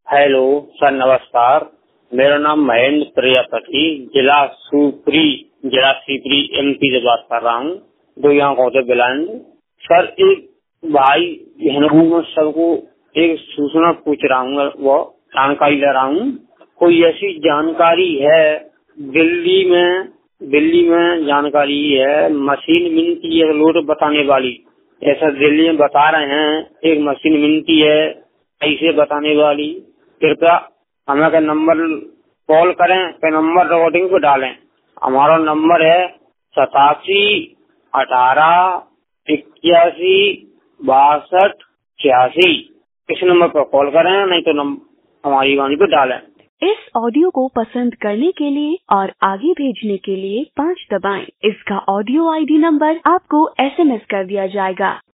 Hello sir, नमस्कार। मेरा नाम महेंद्र प्रजापति, जिला शिवपुरी MP से बात कर रहा हूँ। 2 आंखों से ब्लाइंड। सर, एक भाई बहनों में सबको एक सूचना पूछ रहा हूँ, वो जानकारी ले रहा हूँ। कोई ऐसी जानकारी है दिल्ली में जानकारी है, मशीन मिलती है लोड बताने वाली। ऐसा दिल्ली में बता रहे हैं, एक मशीन मिलती है ऐसे बताने वाली। कृपया हमें का नंबर कॉल करें, के नंबर रिकॉर्डिंग पे डालें। हमारा नंबर है 87 18 81 62 86। इस नंबर पर कॉल करें, नहीं तो हमारी वाणी पे डालें। इस ऑडियो को पसंद करने के लिए और आगे भेजने के लिए 5 दबाएं। इसका ऑडियो ID नंबर आपको SMS कर दिया जाएगा।